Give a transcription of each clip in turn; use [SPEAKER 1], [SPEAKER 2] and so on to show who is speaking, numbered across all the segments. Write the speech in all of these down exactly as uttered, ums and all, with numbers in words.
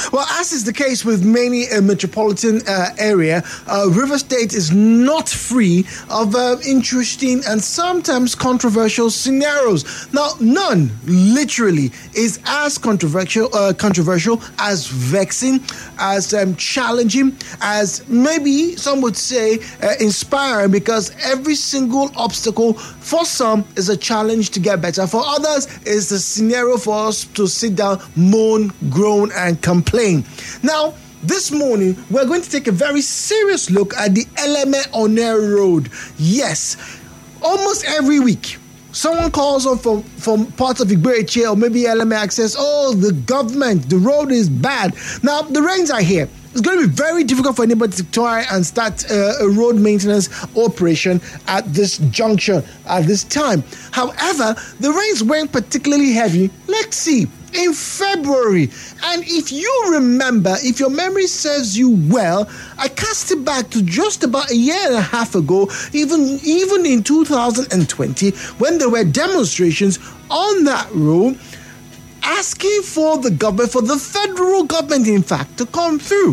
[SPEAKER 1] Well, as is the case with many uh, metropolitan uh, area, uh, River State is not free of uh, interesting and sometimes controversial scenarios. Now, none, literally, is as controversial, uh, controversial as vexing, as um, challenging, as maybe some would say uh, inspiring, because every single obstacle for some is a challenge to get better. For others, it's a scenario for us to sit down, moan, groan, and complain. Now, this morning, we're going to take a very serious look at the Eleme Onne Road. Yes, almost every week, someone calls up from, from parts of Igboeche or maybe Eleme Access. Oh, the government, the road is bad. Now, the rains are here. It's going to be very difficult for anybody to try and start uh, a road maintenance operation at this juncture, at this time. However, the rains weren't particularly heavy. Let's see. In February, and if you remember, if your memory serves you well, I cast it back to just about a year and a half ago, even even in two thousand twenty, when there were demonstrations on that road asking for the government, for the federal government, in fact, to come through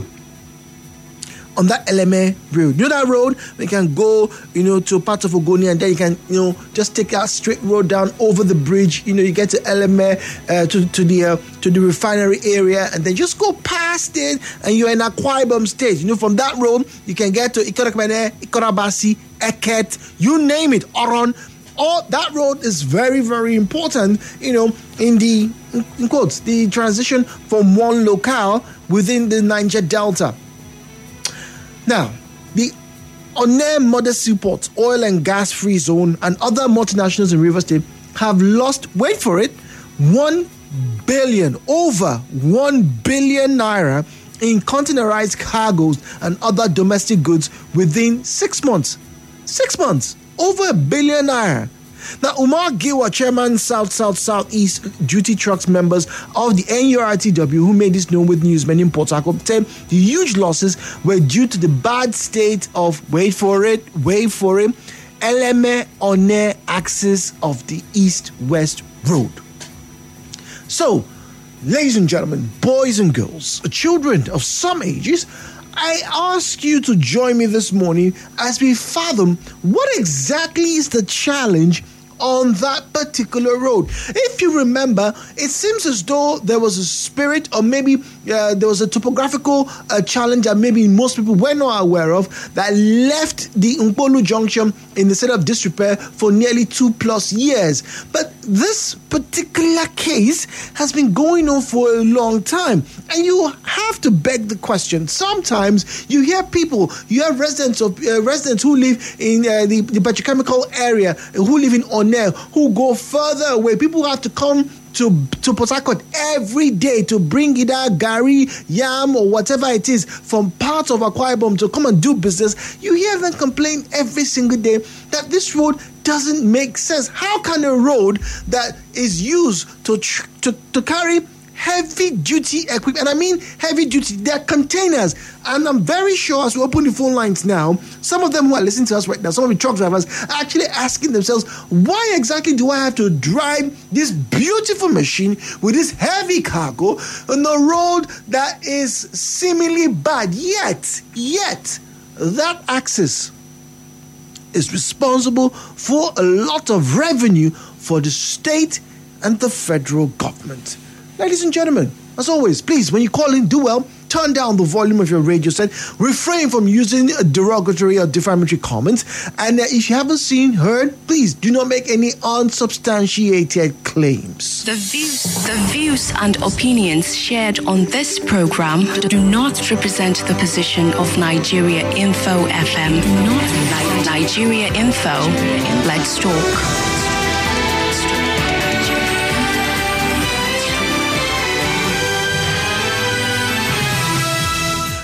[SPEAKER 1] on that Eleme road. You know that road? We can go, you know, to part of Ogoni, and then you can, you know, just take that straight road down over the bridge. You know, you get to Eleme, uh, to to the uh, to the refinery area, and then just go past it, and you're in Akwa Ibom State. You know, from that road, you can get to Ikorakmene, Ikorabasi, Eket, you name it, Oron. All that road is very, very important, you know, in the, in quotes, the transition from one locale within the Niger Delta. Now, the Onne Modest Seaport, oil and gas free zone, and other multinationals in River State have lost, wait for it, one billion, over one billion naira in containerized cargoes and other domestic goods within six months. Six months, over a billion naira. Now, Umar Giwa, chairman, South, South, Southeast Duty Trucks members of the N U R T W, who made this known with newsmen in Port Harcourt, said the huge losses were due to the bad state of, wait for it, wait for it, Eleme Onne axis of the East-West Road. So, ladies and gentlemen, boys and girls, children of some ages, I ask you to join me this morning as we fathom what exactly is the challenge on that particular road. If you remember, it seems as though there was a spirit, or maybe uh, there was a topographical uh, challenge that maybe most people were not aware of, that left the Nkpolu Junction in the state of disrepair for nearly two plus years. But this particular case has been going on for a long time, and you have to beg the question. Sometimes you hear people, you have residents of uh, residents who live in uh, the, the petrochemical area, who live in Onne, who go further away. People have to come to to Port Harcourt every day to bring either gari, yam, or whatever it is from parts of Akwa Ibom to come and do business. You hear them complain every single day that this road doesn't make sense. How can a road that is used to to, to carry heavy duty equipment, and I mean heavy duty, they're containers, and I'm very sure as we open the phone lines now, some of them who are listening to us right now, some of the truck drivers are actually asking themselves, why exactly do I have to drive this beautiful machine with this heavy cargo on a road that is seemingly bad? Yet, yet, that axis is responsible for a lot of revenue for the state and the federal government. Ladies and gentlemen, as always, please, when you call in, do well, turn down the volume of your radio set, refrain from using derogatory or defamatory comments, and uh, if you haven't seen, heard, please do not make any unsubstantiated claims.
[SPEAKER 2] The views, the views and opinions shared on this program do not represent the position of Nigeria Info F M. Not Nigeria Info. Let's talk.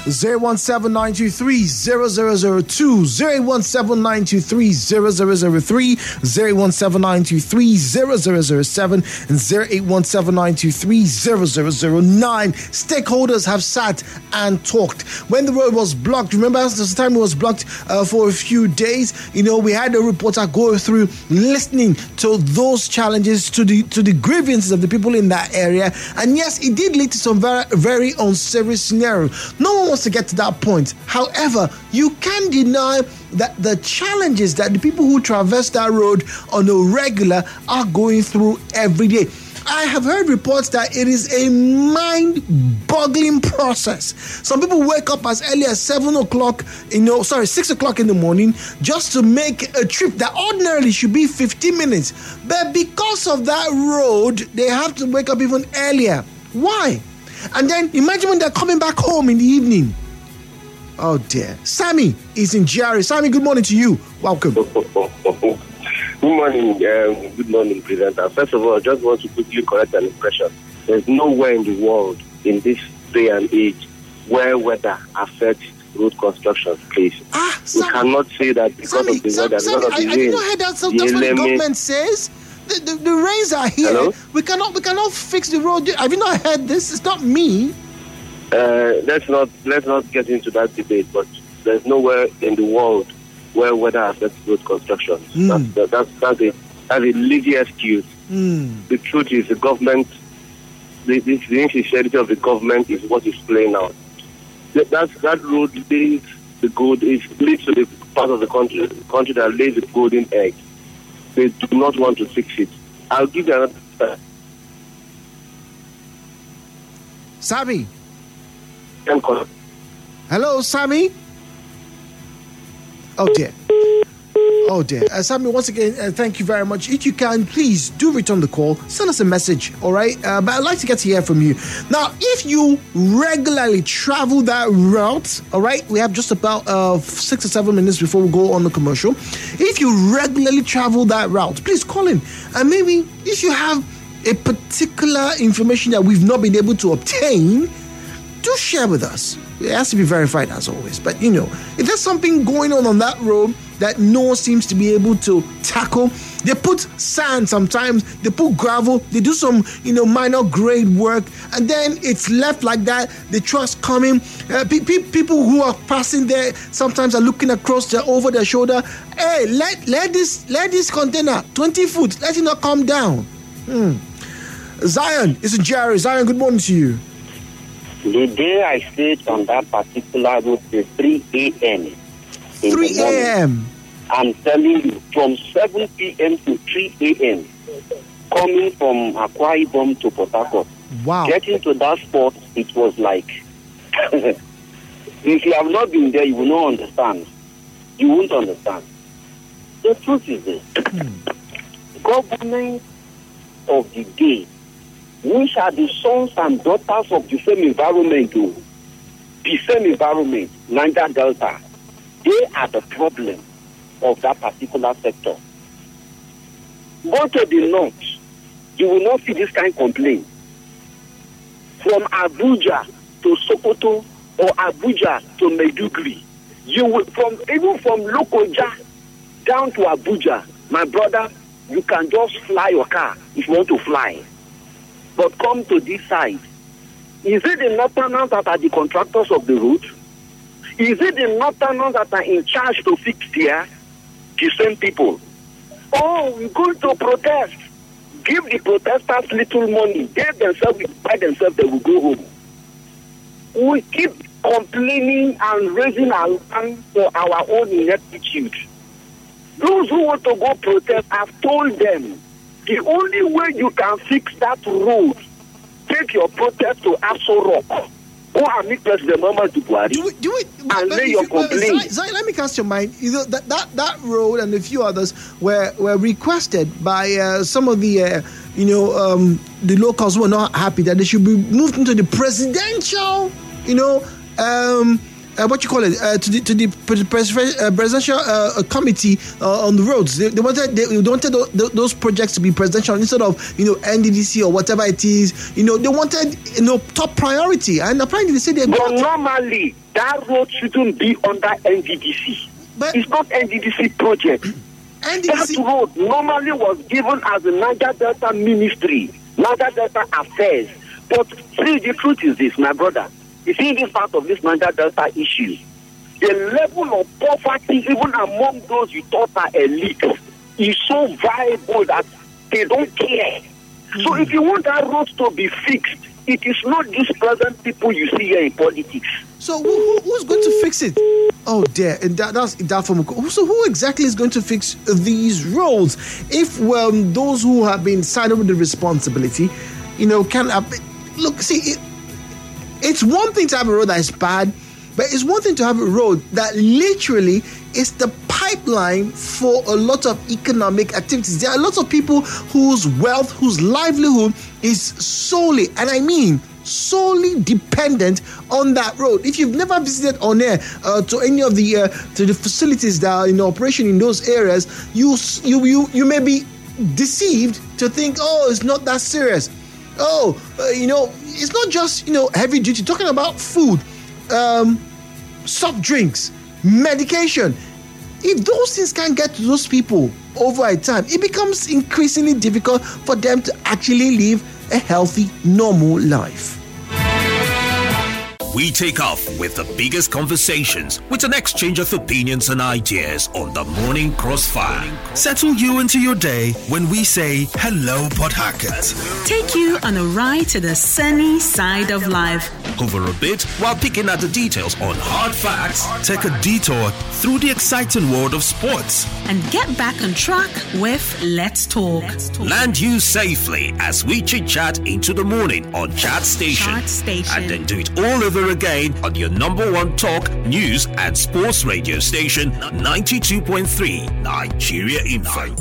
[SPEAKER 1] zero one seven nine two three zero zero zero two, zero one seven nine two three zero zero zero three, zero one seven nine two three zero zero zero seven, and zero eight one seven nine two three zero zero zero nine. Stakeholders have sat and talked. When the road was blocked, remember the time it was blocked uh, for a few days, you know, we had a reporter go through listening to those challenges, to the to the grievances of the people in that area, and yes, it did lead to some very, very unsavory scenario. No one wants to get to that point. However, you can't deny that the challenges that the people who traverse that road on a regular are going through every day. I have heard reports that it is a mind-boggling process. Some people wake up as early as seven o'clock, you know, sorry, six o'clock in the morning just to make a trip that ordinarily should be fifteen minutes. But because of that road, they have to wake up even earlier. Why? And then imagine when they're coming back home in the evening. Oh dear. Sammy is in G R A. Sammy, good morning to you. Welcome.
[SPEAKER 3] Good morning, um, good morning, presenter. First of all, I just want to quickly correct an impression. There's nowhere in the world in this day and age where weather affects road construction, please.
[SPEAKER 1] Ah,
[SPEAKER 3] we
[SPEAKER 1] Sammy,
[SPEAKER 3] cannot say that because
[SPEAKER 1] Sammy,
[SPEAKER 3] of the
[SPEAKER 1] Sammy,
[SPEAKER 3] weather,
[SPEAKER 1] Sammy,
[SPEAKER 3] because of the
[SPEAKER 1] I, I
[SPEAKER 3] rain.
[SPEAKER 1] did not hear that. So that's what the government says. The, the, the rains are here.
[SPEAKER 3] Hello?
[SPEAKER 1] We cannot we cannot fix the road. Have you not heard this? It's not me.
[SPEAKER 3] Uh, let's not let's not get into that debate. But there's nowhere in the world where weather affects road construction. Mm. That's, that's, that's, a, that's a lazy excuse.
[SPEAKER 1] Mm.
[SPEAKER 3] The truth is the government, the, the, the insincerity of the government is what is playing out. That, that's, that road leads, the gold, is, leads to the part of the country, the country that lays the golden egg. They do not want to fix it. I'll give you another... Uh,
[SPEAKER 1] Sammy. Hello, Sammy. Oh dear. Oh dear. Uh, Sammy, once again, uh, thank you very much. If you can, please do return the call. Send us a message, all right? Uh, but I'd like to get to hear from you. Now, if you regularly travel that route, all right? We have just about uh, six or seven minutes before we go on the commercial. If you regularly travel that route, please call in. And maybe if you have a particular information that we've not been able to obtain, do share with us. It has to be verified as always. But, you know, if there's something going on on that road that no one seems to be able to tackle, they put sand sometimes, they put gravel, they do some, you know, minor grade work, and then it's left like that. The trucks coming. Uh, pe- pe- people who are passing there sometimes are looking across their, over their shoulder. Hey, let let this let this container, twenty foot, let it not come down. Hmm. Zion is in G R A. Zion, good morning to you.
[SPEAKER 4] The day I stayed on that particular route is three a.m.
[SPEAKER 1] three a.m.
[SPEAKER 4] I'm telling you, from seven p.m. to three a.m., coming from Akwa Ibom to Port Harcourt.
[SPEAKER 1] Wow.
[SPEAKER 4] Getting to that spot, it was like, if you have not been there, you will not understand. You won't understand. The truth is this. Hmm. Government of the day, which are the sons and daughters of the same environment, though, the same environment, Niger Delta, they are the problem of that particular sector. Go to the north, you will not see this kind of complaint. From Abuja to Sokoto or Abuja to Maiduguri, you will, from even from Lokoja down to Abuja, my brother, you can just fly your car if you want to fly. But come to this side. Is it the northerners that are the contractors of the road? Is it the northerners that are in charge to fix there? The same people. Oh, we're going to protest. Give the protesters little money. They themselves will buy themselves, they will go home. We keep complaining and raising our hand for our own ineptitude. Those who want to go protest, I've told them, the only way you can fix that road, take your protest to Aso Rock. Go and meet President Muhammadu Buhari
[SPEAKER 1] do it, do it,
[SPEAKER 4] and lay your complaint.
[SPEAKER 1] Zai, let me cast your mind. You know, that, that, that road and a few others were, were requested by uh, some of the, uh, you know, um, the locals who were not happy that they should be moved into the presidential, you know, um, Uh, what you call it, uh, to the to the presidential uh, committee uh, on the roads. They, they wanted they wanted those projects to be presidential instead of, you know, N D D C or whatever it is. You know, they wanted, you know, top priority, and apparently they said they.
[SPEAKER 4] But normally, that road shouldn't be under N D D C. But it's not N D D C project. N D D C. That road normally was given as a Niger Delta Ministry, Niger Delta Affairs. But see, the truth is this, my brother. You see, this part of this Niger Delta issue, the level of poverty, even among those you thought are elite, is so viable that they don't care. Mm. So if you want that road to be fixed, it is not these present people you see here in politics.
[SPEAKER 1] So who, who, who's going to fix it? Oh dear, and that, that's that from. So who exactly is going to fix these roads? If well, those who have been saddled with the responsibility, you know, can uh, look. See, it, it's one thing to have a road that is bad, but it's one thing to have a road that literally is the pipeline for a lot of economic activities. There are lots of people whose wealth, whose livelihood is solely, and I mean solely dependent on that road. If you've never visited on air uh, to any of the uh, to the facilities that are in operation in those areas, you you you you may be deceived to think, oh, it's not that serious. Oh, uh, you know, it's not just, you know, heavy duty. Talking about food, um, soft drinks, medication. If those things can't get to those people over a time, it becomes increasingly difficult for them to actually live a healthy, normal life.
[SPEAKER 5] We take off with the biggest conversations with an exchange of opinions and ideas on the Morning Crossfire.
[SPEAKER 6] Settle you into your day when we say hello, Port Harcourt.
[SPEAKER 7] Take you on a ride to the sunny side of life.
[SPEAKER 5] Over a bit while picking at the details on hard facts.
[SPEAKER 6] Take a detour through the exciting world of sports.
[SPEAKER 7] And get back on track with Let's Talk. Let's Talk.
[SPEAKER 5] Land you safely as we chit-chat into the morning on Chat Station.
[SPEAKER 7] Chat Station.
[SPEAKER 5] And then do it all over again on your number one talk, news and sports radio station, ninety-two point three Nigeria Info.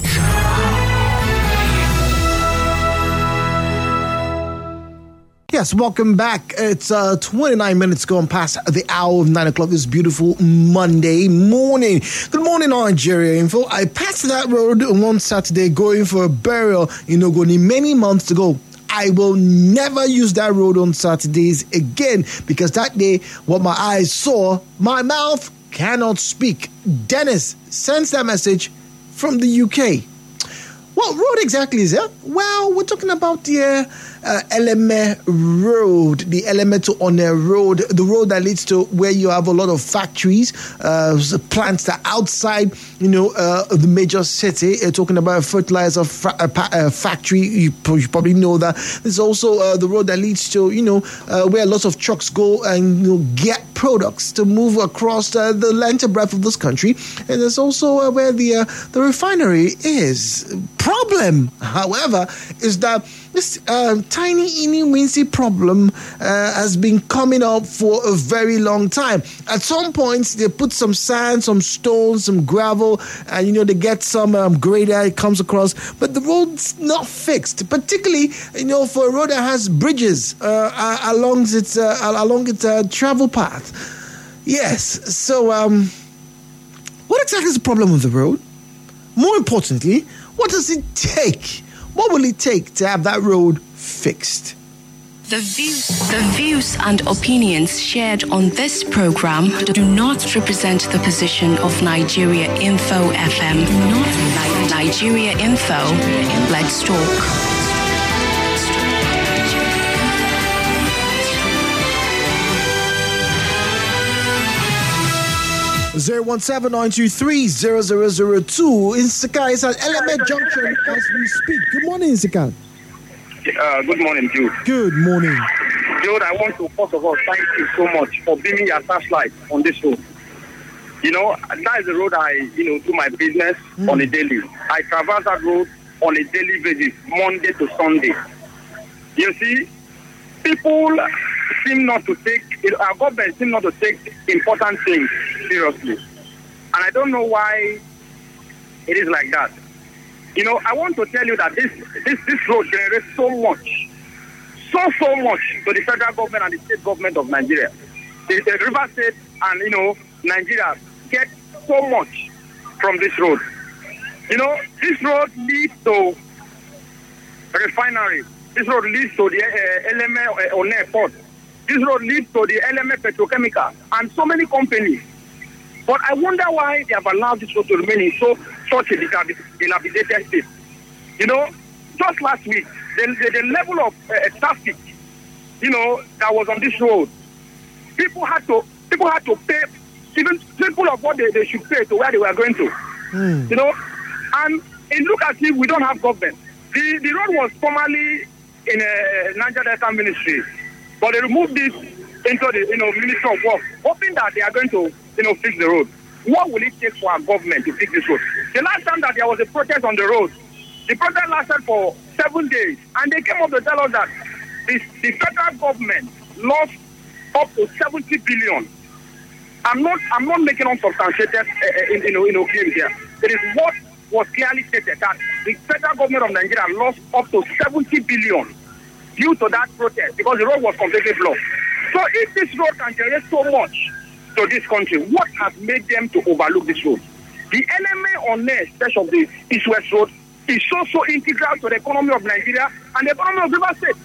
[SPEAKER 1] Yes, welcome back. It's uh, twenty-nine minutes gone past the hour of nine o'clock this beautiful Monday morning. Good morning, Nigeria Info. I passed that road on one Saturday going for a burial in Ogoni many months ago. I will never use that road on Saturdays again because that day, what my eyes saw, my mouth cannot speak. Dennis sends that message from the U K. What road exactly is it? Well, we're talking about the uh, uh, Eleme Road, the Eleme to One Road, the road that leads to where you have a lot of factories, uh, plants that are outside, you know, uh, the major city. You're talking about a fertilizer fa- uh, pa- uh, factory. You, you probably know that. There's also uh, the road that leads to, you know, uh, where lots of trucks go and you know, get products to move across uh, the length and breadth of this country. And there's also uh, where the uh, the refinery is. Problem, however, is that this uh, tiny, inny, wincy problem uh, has been coming up for a very long time. At some points, they put some sand, some stones, some gravel, and, you know, they get some um, grader it comes across, but the road's not fixed, particularly, you know, for a road that has bridges uh, along its, uh, along its uh, travel path. Yes, so um, what exactly is the problem with the road? More importantly, what does it take? What will it take to have that road fixed?
[SPEAKER 2] The views, the views and opinions shared on this program do not represent the position of Nigeria Info F M. Do not Nigeria Info. Let's talk.
[SPEAKER 1] zero one seven nine two three zero zero zero two. Insika is at Eleme Junction as we speak. Good morning, Insika.
[SPEAKER 8] Uh, good morning, Jude.
[SPEAKER 1] Good morning.
[SPEAKER 8] Jude, I want to first of all thank you so much for being your flashlight on this road. You know, that is the road I, you know, do my business mm. on a daily. I traverse that road on a daily basis, Monday to Sunday. You see, people seem not to take, our government seem not to take important things seriously. And I don't know why it is like that. You know, I want to tell you that this this, this road generates so much, so, so much to the federal government and the state government of Nigeria. The, the River State and, you know, Nigeria get so much from this road. You know, this road leads to refinery. This road leads to the uh, Eleme uh, One port. This road leads to the L M A Petrochemical and so many companies. But I wonder why they have allowed this road to remain in so such a dilapidated state. You know, just last week, the, the, the level of uh, traffic, you know, that was on this road, people had to people had to pay even triple of what they, they should pay to where they were going to. Mm. You know, and it look as if we don't have government. The the road was formerly in a Niger Delta ministry, but they removed this into the you know Ministry of Works, hoping that they are going to you know fix the road. What will it take for our government to fix this road? The last time that there was a protest on the road, the protest lasted for seven days, and they came up to tell us that the, the federal government lost up to seventy billion. I'm not I'm not making unsubstantiated uh, in, you know you know claims here. It is what was clearly stated that the federal government of Nigeria lost up to seventy billion due to that protest because the road was completely blocked. So if this road can generate so much to this country, what has made them to overlook this road? The L M A on the stretch of the East West Road is so so integral to the economy of Nigeria and the economy of River State.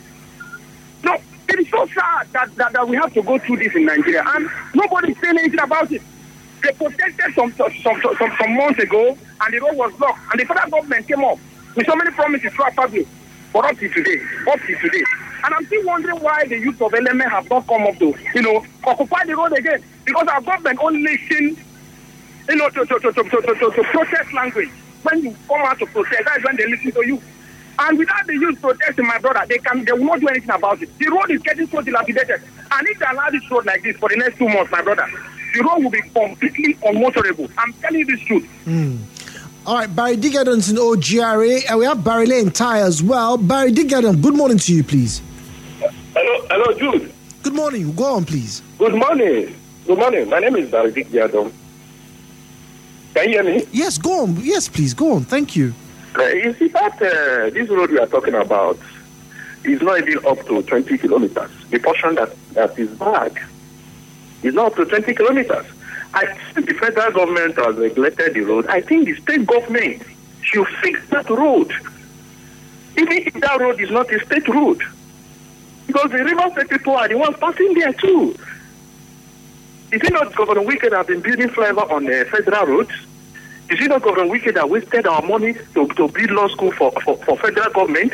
[SPEAKER 8] No, it is so sad that, that, that we have to go through this in Nigeria and nobody is saying anything about it. They protested some some, some, some some months ago and the road was blocked and the federal government came up with so many promises throughout public. But up to today, up to today. And I'm still wondering why the youth of L M A have not come up to, you know, occupy the road again. Because our government only listen, you know, to, to, to, to, to, to, to protest language. When you come out to protest, that's when they listen to you. And without the youth protesting, my brother, they can they will not do anything about it. The road is getting so dilapidated. And if they allow this road like this for the next two months, my brother, the road will be completely unmotorable. I'm telling you this truth.
[SPEAKER 1] Mm. All right, Barry Digadon's in O G R A, and we have Barry Lane Ty as well. Barry Digadon, good morning to you, please.
[SPEAKER 3] Hello, hello, Jude.
[SPEAKER 1] Good morning. Go on, please.
[SPEAKER 3] Good morning. Good morning. My name is Barry Digadon. Can you hear me?
[SPEAKER 1] Yes, go on. Yes, please, go on. Thank you.
[SPEAKER 3] Uh, you see that uh, this road we are talking about is not even up to twenty kilometers. The portion that, that is bad is not up to twenty kilometers. I think the federal government has neglected the road. I think the state government should fix that road. Even if that road is not a state road. Because the River State people are the ones passing there too. Is it not Governor Wike that have been building flyover on the federal roads? Is it not Governor Wike that wasted our money to, to build law school for, for, for federal government?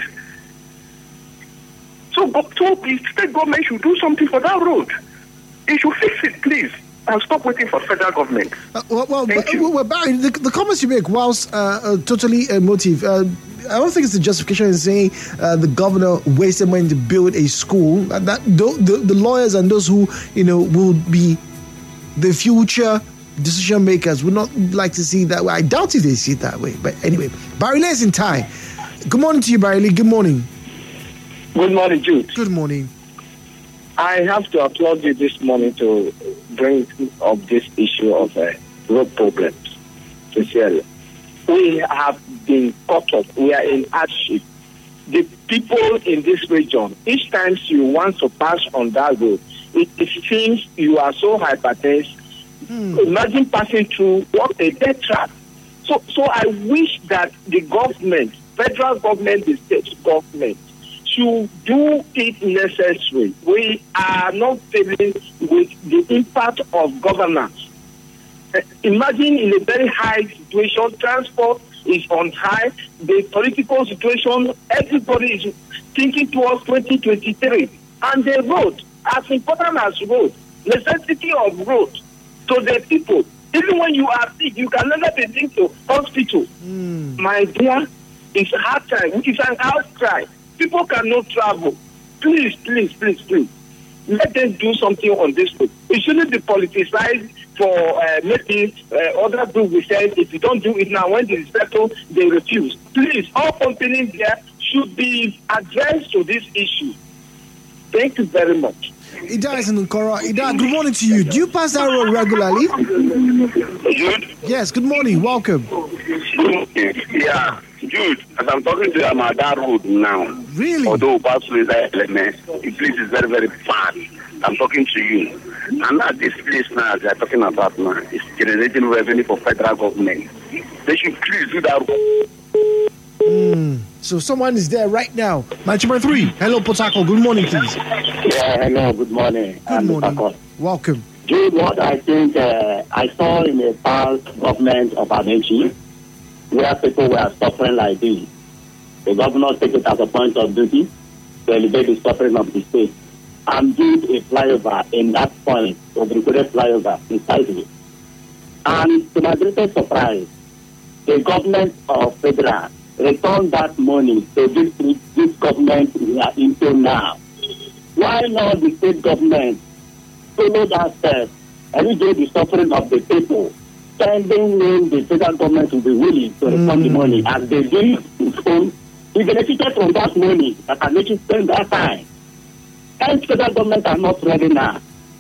[SPEAKER 3] So, so the state government should do something for that road. They should fix it, please. And stop waiting for federal government. Uh,
[SPEAKER 1] well, well, Thank you. well, Barry, the, the comments you make, whilst uh, uh, totally emotive, uh, I don't think it's a justification in saying uh, the governor wasted money to build a school. That, that the, the, the lawyers and those who you know will be the future decision makers would not like to see it that way. I doubt if they see it that way. But anyway, Barry Lee is in Thai. Good morning to you, Barry Lee. Good morning.
[SPEAKER 9] Good morning, Jude.
[SPEAKER 1] Good morning.
[SPEAKER 9] I have to applaud you this morning to bring up this issue of uh, road problems. Sincerely, we have been caught up. We are in hardship. The people in this region, each time you want to pass on that road, it, it seems you are so hypertense. Hmm. Imagine passing through what a death trap. So, so I wish that the government, federal government, the state government, to do it necessary. We are not dealing with the impact of governance. Uh, imagine in a very high situation, transport is on high, the political situation, everybody is thinking towards twenty twenty-three. And the road, as important as road, necessity of road to the people. Even when you are sick, you can never be linked to hospital. Mm. My dear, it's hard time. It's an outcry. People cannot travel. Please, please, please, please. Let them do something on this road. It shouldn't be politicized for uh, maybe uh, other group will say if you don't do it now, when they settle, they refuse. Please, all companies there should be addressed to this issue. Thank you very much.
[SPEAKER 1] Ida is in Nkora. Ida, good morning to you. Do you pass that road regularly?
[SPEAKER 3] Jude?
[SPEAKER 1] Yes, good morning. Welcome.
[SPEAKER 3] Good morning. Yeah. Jude, as I'm talking to you, I'm at that road now.
[SPEAKER 1] Really?
[SPEAKER 3] Although pass through that element, the place is very, very bad. I'm talking to you. And at this place now, they're talking about now, is generating revenue for federal government. They should please do that road.
[SPEAKER 1] Mm. So someone is there right now. Match number three. Hello, Potako. Good morning, please.
[SPEAKER 10] Yeah, hello. Good morning.
[SPEAKER 1] Good I'm morning. Potako. Welcome.
[SPEAKER 10] Jude, what I think uh, I saw in the past government of Amechi, where people were suffering like this, the governor took it as a point of duty to elevate the suffering of the state and build a flyover in that point of the recorded flyover inside it. And to my greatest surprise, the government of Federal returned that money to this, this government we are into now. Why not the state government follow that step and alleviate the suffering of the people, pending when the federal government will be willing to return mm. the money as they did in school? We benefited from that money that Amechi spent that time. And federal government are not ready now.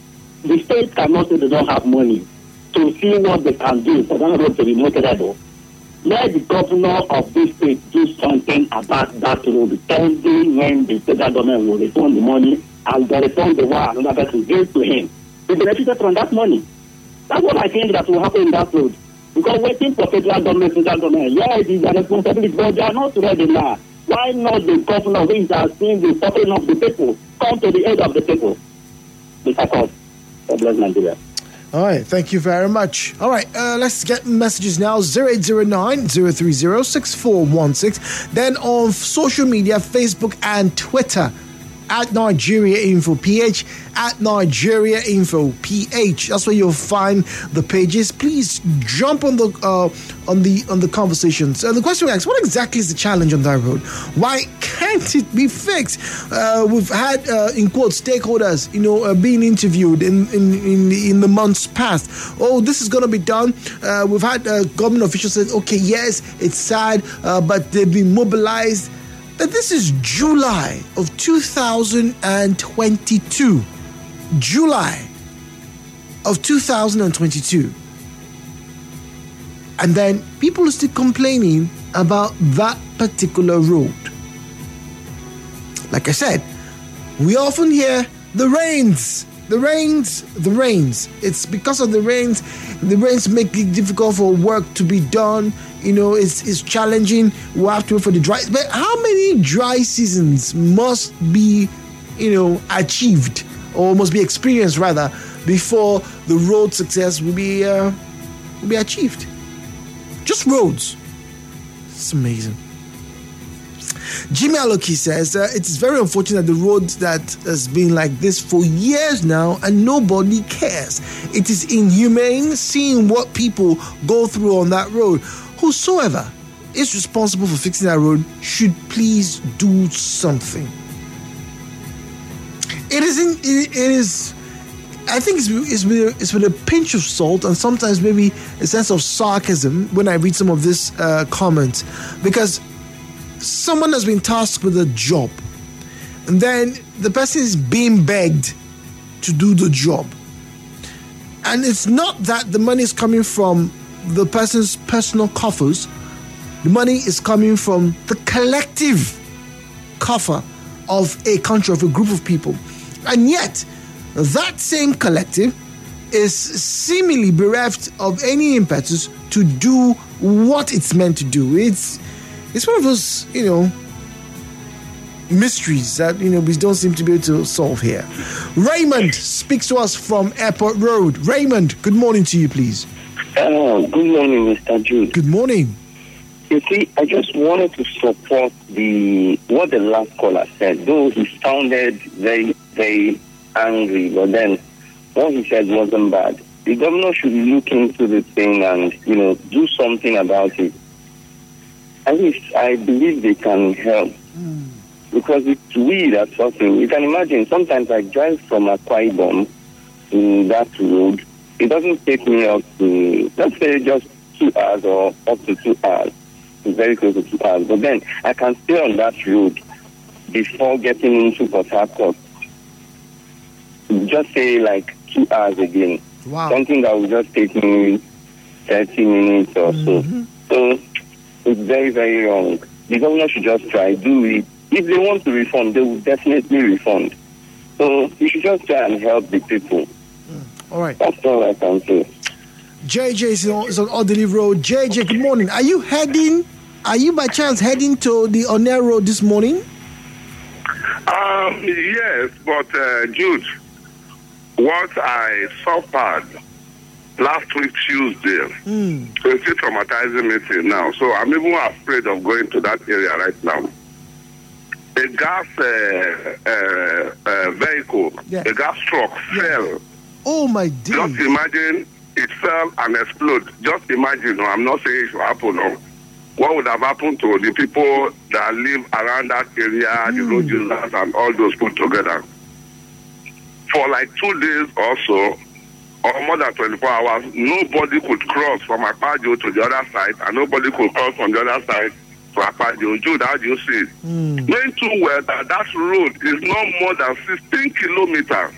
[SPEAKER 10] The state cannot say they don't have money to see what they can do for that road to be more credible. Let the governor of this state do something about that road, pending when the federal government will return the money and they return the one another person gives to him. We benefited from that money. That's what I think that will happen in that road. Because waiting for federal government, federal government, yeah, it is a responsibility, but they are not ready now. Why not the governor who is seeing the suffering of the people come to the aid of the people? Mister God, God bless Nigeria.
[SPEAKER 1] All right, thank you very much. All right, uh, let's get messages now. zero eight zero nine, zero three zero, six four one six. Then on social media, Facebook and Twitter, at Nigeria Info P H, at Nigeria Info P H. That's where you'll find the pages. Please jump on the uh, on the on the conversations. Uh, the question we asked: what exactly is the challenge on that road? Why can't it be fixed? Uh, we've had uh, in quotes stakeholders, you know, uh, being interviewed in in in the, in the months past. Oh, this is going to be done. Uh, we've had uh, government officials say, okay, yes, it's sad, uh, but they've been mobilized. That this is July of two thousand twenty-two. July of two thousand twenty-two. And then people are still complaining about that particular road. Like I said, we often hear the rains, the rains, the rains. It's because of the rains. The rains make it difficult for work to be done. You know, it's it's challenging. We'll have to wait for the dry. But how many dry seasons must be, you know, achieved or must be experienced rather before the road success will be uh, will be achieved? Just roads. It's amazing. Jimmy Aloki says uh, it is very unfortunate the road that has been like this for years now and nobody cares. It is inhumane seeing what people go through on that road. Whosoever is responsible for fixing that road should please do something. It isn't. It is. I think it's, it's, with, it's with a pinch of salt and sometimes maybe a sense of sarcasm when I read some of this uh, comments, because someone has been tasked with a job and then the person is being begged to do the job, and it's not that the money is coming from the person's personal coffers. The money is coming from the collective coffer of a country, of a group of people. And yet, that same collective is seemingly bereft of any impetus to do what it's meant to do. It's it's one of those, you know, mysteries that, you know, we don't seem to be able to solve here. Raymond speaks to us from Airport Road. Raymond, good morning to you, please.
[SPEAKER 11] Uh, good morning, Mister Jude.
[SPEAKER 1] Good morning.
[SPEAKER 11] You see, I just wanted to support the what the last caller said, though he sounded very, very angry, but then what he said wasn't bad. The governor should look into the thing and, you know, do something about it. At least I believe they can help. Mm. Because it's we that's suffering. You can imagine, sometimes I drive from Akwa Ibom in that road. It doesn't take me up to, let's say, just two hours or up to two hours. It's very close to two hours. But then I can stay on that road before getting into Port Harcourt. Just say like two hours again.
[SPEAKER 1] Wow.
[SPEAKER 11] Something that will just take me thirty minutes or mm-hmm. so. So it's very, very wrong. The governor should just try, do it. If they want to refund, they will definitely refund. So you should just try and help the people.
[SPEAKER 1] All right.
[SPEAKER 11] That's all I can say.
[SPEAKER 1] J J is on, is on Audley Road. J J, good morning. Are you heading are you by chance heading to the Onel Road this morning?
[SPEAKER 12] Um, yes, but uh, Jude, what I suffered last week Tuesday,
[SPEAKER 1] Mm.
[SPEAKER 12] it's still traumatizing me till now. So I'm even afraid of going to that area right now. A gas uh, uh, uh, vehicle,
[SPEAKER 1] Yes.
[SPEAKER 12] a gas truck fell.
[SPEAKER 1] Oh my dear.
[SPEAKER 12] Just imagine it fell and exploded. Just imagine. No, I'm not saying it will happen. No. What would have happened to the people that live around that area, mm. the road users, and all those put together? For like two days or so, or more than twenty-four hours, nobody could cross from Akpajo to the other side, and nobody could cross from the other side to Akpajo. Jude, how do you see it?
[SPEAKER 1] Mm.
[SPEAKER 12] Knowing too well that that road is no more than sixteen kilometers.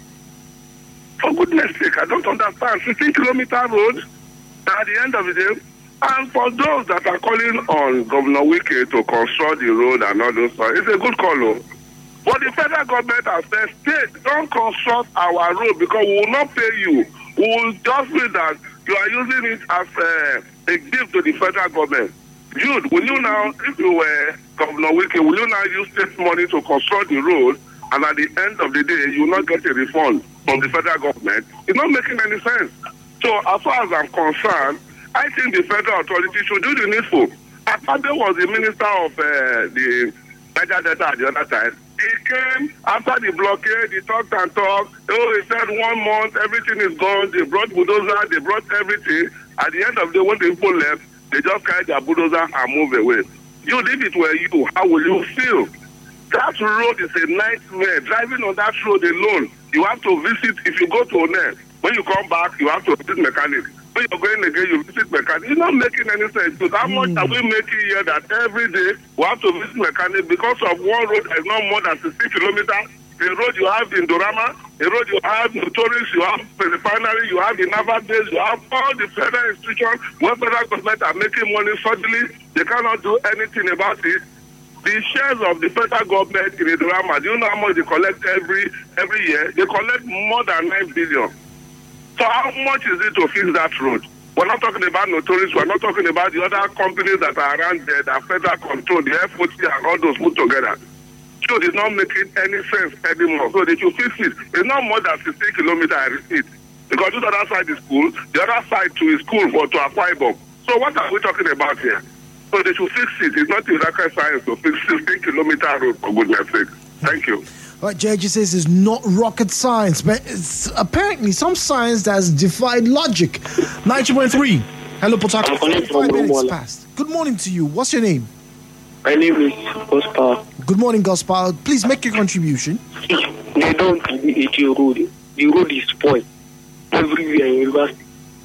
[SPEAKER 12] For goodness sake, I don't understand. sixteen kilometer road at the end of the day. And for those that are calling on Governor Wike to construct the road and all those stuff, it's a good call. Oh. But the federal government has said, state, don't construct our road because we will not pay you. We will just say that you are using it as a, a gift to the federal government. Jude, will you now, if you were Governor Wike, will you now use state money to construct the road, and at the end of the day, you will not get a refund from the federal government? It's not making any sense. So as far as I'm concerned, I think the federal authority should do the needful. Akpabio was the minister of uh, the Niger Delta at the other time. He came after the blockade, he talked and talked. Oh, he said one month, everything is gone. They brought bulldozer, they brought everything. At the end of the day, when the people left, they just carried their bulldozer and moved away. You, if it were you, how will you feel? That road is a nightmare. Driving on that road alone, you have to visit, if you go to Onel, when you come back, you have to visit mechanics. When you're going again, you visit mechanics. It's not making any sense. So how much are we making here that every day we have to visit mechanics because of one road that is not more than sixty kilometers? The road you have in Dorama, the road you have in Notorious, you have the refinery, you have the Naval Base, you have all the federal institutions where federal government are making money suddenly. They cannot do anything about it. The shares of the federal government in the Dorama, do you know how much they collect every every year? They collect more than nine billion. So how much is it to fix that road? We're not talking about Notorious. We're not talking about the other companies that are around there that federal control, the F O T and all those put together. So it's not making any sense anymore. So they should fix it. It's not more than sixteen kilometers, I repeat. Because this other side is school, the other side to is school for to Akwa Ibom. So what are we talking about here? So they should fix it. It's not rocket science to fix sixteen kilometer road, for goodness sake. Thank you.
[SPEAKER 1] What J J says is not rocket science, but it's apparently some science that has defied logic. ninety point three. Hello, Potaka. Five minutes past. Good morning to you. What's your name?
[SPEAKER 13] My name is Gospel.
[SPEAKER 1] Good morning, Gospel. Please make your contribution.
[SPEAKER 13] They don't eat your road. The road is spoiled everywhere in university.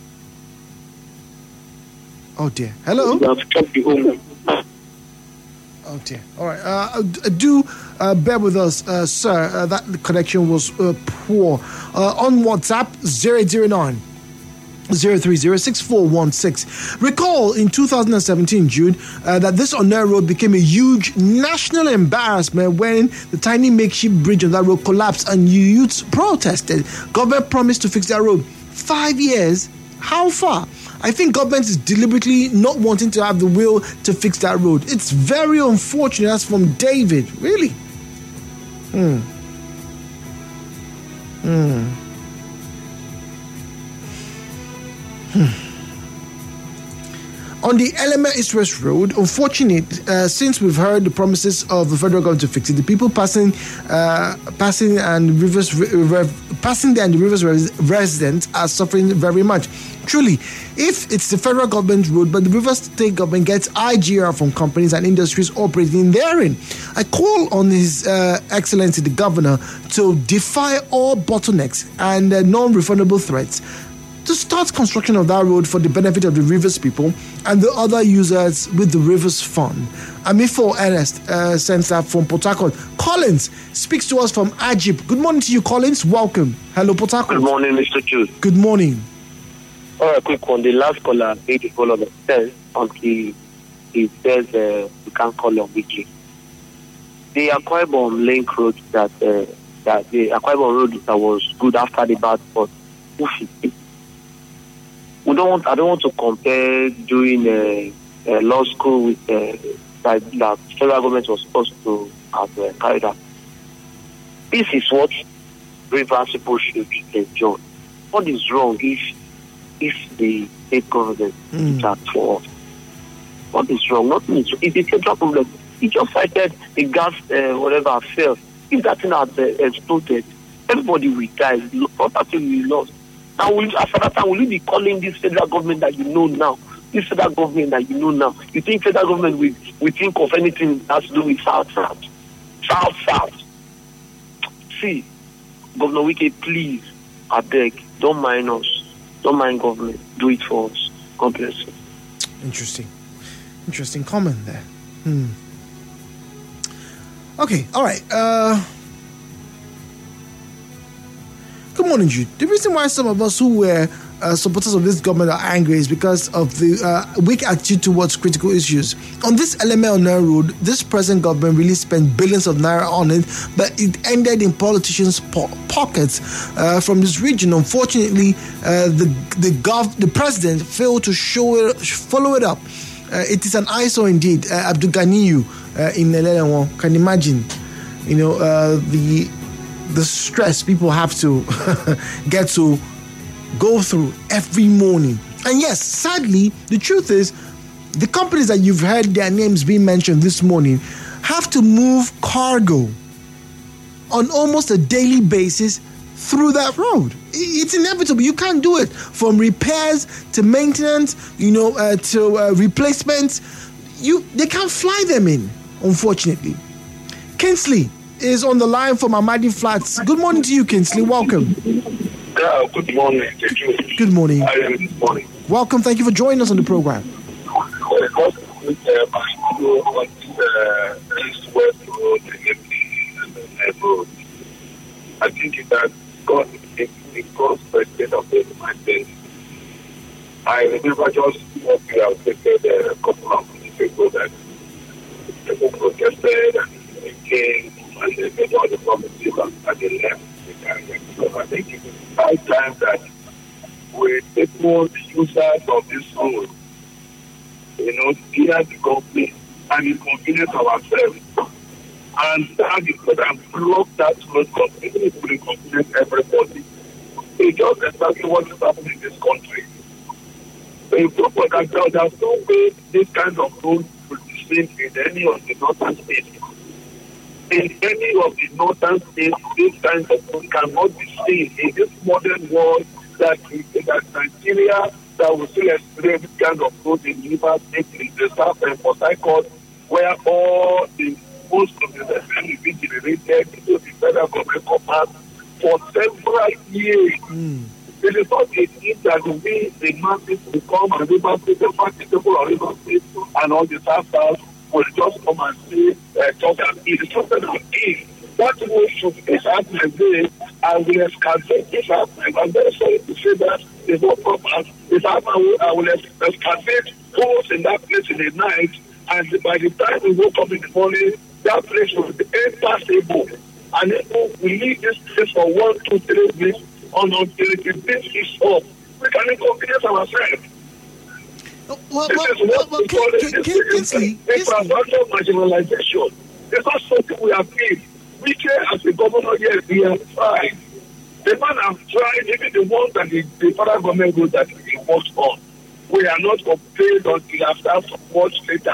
[SPEAKER 1] Oh dear. Hello.
[SPEAKER 13] You have stopped the home.
[SPEAKER 1] Oh dear. All right. Uh, do uh, bear with us, uh, sir. Uh, that connection was uh, poor. Uh, on WhatsApp, zero zero nine zero three zero six four one six. Recall in two thousand seventeen, Jude, uh, that this Onel Road became a huge national embarrassment when the tiny makeshift bridge on that road collapsed and youths protested. Government promised to fix that road. Five years. How far? I think government is deliberately not wanting to have the will to fix that road. It's very unfortunate. That's from David. Really? Hmm. Hmm. Hmm. On the Eleme East-West Road, unfortunate, uh, since we've heard the promises of the federal government to fix it, the people passing, uh, passing and rivers, re- passing there and the rivers res- residents are suffering very much. Truly, if it's the federal government road, but the Rivers State government gets I G R from companies and industries operating therein, I call on His uh, Excellency the Governor to defy all bottlenecks and uh, non-refundable threats to start construction of that road for the benefit of the Rivers people and the other users with the Rivers Fund. Amifo Ernest uh, sends that from Port Harcourt. Collins speaks to us from Ajib. Good morning to you, Collins. Welcome. Hello, Port Harcourt.
[SPEAKER 14] Good morning, Mister Chu.
[SPEAKER 1] Good morning.
[SPEAKER 14] All right, quick one. The last caller made it all of it says until he says uh, we can't call on weekly. The Akwa Ibom Link Road that uh, that the Akwa Ibom Road that was good after the bad spot. We don't want. I don't want to compare doing uh, uh, law school with uh, that the federal government was supposed to have uh, carried out. This is what reversible should enjoy. What is wrong if if the state government
[SPEAKER 1] Mm.
[SPEAKER 14] is act for us? What is wrong? Nothing is wrong. It's a federal problem. He just cited the gas, uh, whatever, failed. If that thing had uh, exploded, everybody will die. Property will be lost. Now, will, after that time, will you be calling this federal government that you know now? This federal government that you know now? You think federal government will, will think of anything that has to do with South South? South South. See, Governor Wike, please, I beg, don't mind us. Don't mind government. Do it for us. God bless you.
[SPEAKER 1] Interesting. Interesting comment there. Hmm. Okay, all right. Uh, good morning, Jude. The reason why some of us who were uh, supporters of this government are angry is because of the uh, weak attitude towards critical issues. On this L M L Naira road, this present government really spent billions of naira on it, but it ended in politicians' po- pockets uh, from this region. Unfortunately, uh, the the gov- the president failed to show it, follow it up. Uh, it is an eyesore indeed. Uh, Abdul Ganiyu uh, in Elelewo can imagine, you know, uh, the the stress people have to get to go through every morning. And yes, sadly, the truth is, the companies that you've heard their names being mentioned this morning have to move cargo on almost a daily basis through that road. It's inevitable. You can't do it. From repairs to maintenance, you know, uh, to uh, replacements, you they can't fly them in, unfortunately. Kinsley is on the line from Amadi Flats. Good morning to you, Kinsley. Welcome.
[SPEAKER 12] Yeah, good morning.
[SPEAKER 1] Good morning.
[SPEAKER 12] I am this morning.
[SPEAKER 1] Welcome. Thank you for joining us on the program.
[SPEAKER 12] Because with uh, my video on the east-west road and the road, I think it has got the cross president of the United States. I remember just what we have stated a couple of weeks ago that people protested and they came and they made all the promises and they left. So I think it is high time that we take more users of this road, you know, clear the company and inconvenience ourselves. And have it put and block that road completely, it will inconvenience everybody. It's just exactly what is happening in this country. So you talk about that, there's no way this kind of road will be seen in any of the northern states. In any of the northern states, this kind of road cannot be seen in this modern world that, that Nigeria that will still experience this kind of road in River State, in the south and Port Harcourt, where all the most of the revenue be generated into the federal government coffers for several years. Mm. It is not a need that we, the masses, will come and River State, the party people of River State, and all the south south will just come and say, uh, talk and eat. It's something that is. That way should be happening there, and will excavate this happening. I'm very sorry to say that it's not proper. If I will excavate holes in that place in the night, and by the time we woke up in the morning, that place will be impassable. And if we leave this place for one, two, three weeks, on until it is up, we can inconvenience ourselves.
[SPEAKER 1] Well,
[SPEAKER 12] this
[SPEAKER 1] well,
[SPEAKER 12] is what
[SPEAKER 1] well,
[SPEAKER 12] we call
[SPEAKER 1] Kin-
[SPEAKER 12] it.
[SPEAKER 1] Kin- Kinsley,
[SPEAKER 12] Infrastructure marginalization. It's not something we have made. We care as a governor, yes, we have tried. The man have tried, even the ones that the, the federal government goes that he works on. We are not paid until after some much later.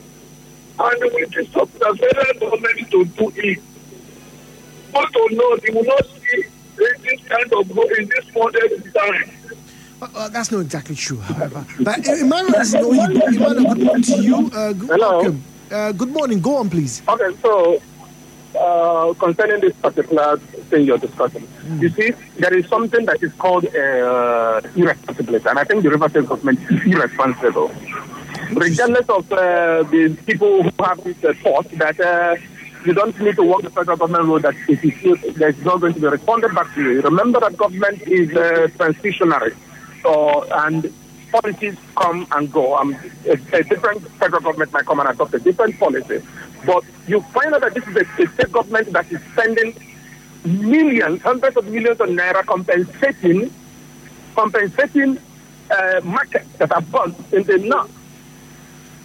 [SPEAKER 12] And we just stop the federal government to do it. But to know, they will not see this kind of go in this modern time.
[SPEAKER 1] Uh, uh, that's not exactly true, however. But uh, Emmanuel is no you. Emmanuel, good morning to you. Uh, good,
[SPEAKER 15] Hello.
[SPEAKER 1] Welcome. Uh, good morning. Go on, please.
[SPEAKER 15] Okay, so uh, concerning this particular thing you're discussing, mm. you see, there is something that is called uh, irresponsibility, and I think the River State government is irresponsible. Regardless of uh, the people who have this uh, thought that uh, you don't need to walk the federal government road, that if you feel there's not going to be responded back to you. Remember that government is uh, transitionary. So, and policies come and go. Um, a, a different federal government might come and adopt a different policy. But you find out that this is a, a state government that is spending millions, hundreds of millions of naira compensating, compensating uh, markets that are burnt in the north.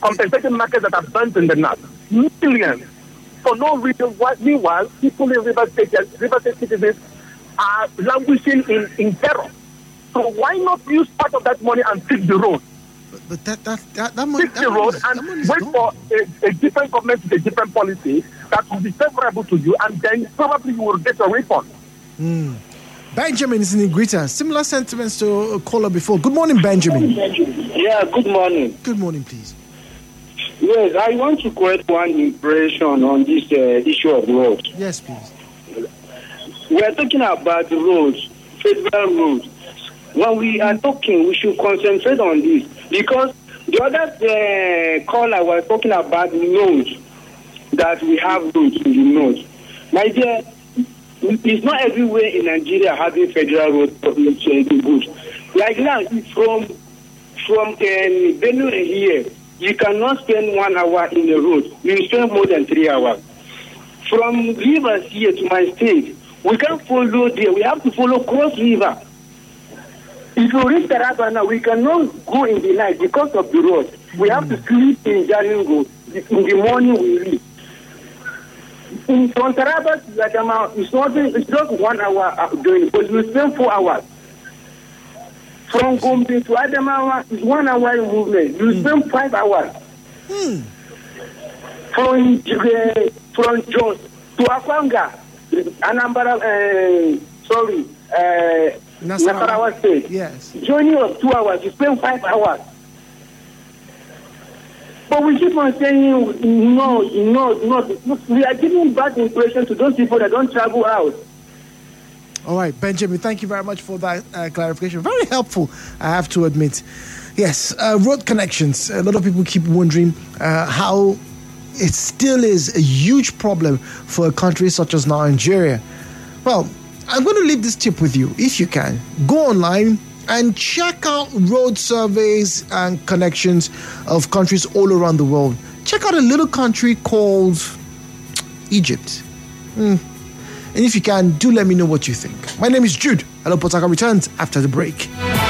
[SPEAKER 15] compensating markets that are burnt in the north. Millions. For no reason. Why, meanwhile, people in River State, River State citizens are languishing in, in terror. So why not use part of that money and fix the road?
[SPEAKER 1] But, but that, that, that, that money...
[SPEAKER 15] Fix the road is, and wait gone. for a, a different government with a different policy that will be favorable to you, and then probably you will get a refund.
[SPEAKER 1] Mm. Benjamin is in Igrita. Similar sentiments to a caller before. Good morning, Benjamin.
[SPEAKER 16] Yeah, good morning.
[SPEAKER 1] Good morning, please.
[SPEAKER 16] Yes, I want to correct one impression on this uh, issue of roads.
[SPEAKER 1] Yes, please.
[SPEAKER 16] We are talking about roads, federal roads. When we are talking, we should concentrate on this, because the other uh, caller was talking about nodes, that we have roads in the nodes. My dear, it's not everywhere in Nigeria having federal roads to be good. Like now, from from uh, Benue here, you cannot spend one hour in the road. You spend more than three hours. From rivers here to my state, we can't follow there. We have to follow cross river. If you reach Taraba now, we cannot go in the night because of the road. We have to sleep in Jalingo. In the morning we leave. In from Taraba to Adama, it's not it's just one hour doing, but we spend four hours. From Gombe to Adamawa, it's one hour movement. You spend five hours.
[SPEAKER 1] Hmm.
[SPEAKER 16] From uh, from Jos to Akwanga, Anambra, uh, sorry, uh, Nasarawa State.
[SPEAKER 1] Yes.
[SPEAKER 16] Journey of two hours, you spend five hours. But we keep on saying no, no, no. We are giving bad impression to those people that don't travel out.
[SPEAKER 1] All right, Benjamin, thank you very much for that uh, clarification. Very helpful, I have to admit. Yes, uh, road connections. A lot of people keep wondering uh, how it still is a huge problem for a country such as Nigeria. Well, I'm going to leave this tip with you, if you can. Go online and check out road surveys and connections of countries all around the world. Check out a little country called Egypt. Mm. And if you can, do let me know what you think. My name is Jude. Hello, Port Harcourt returns after the break.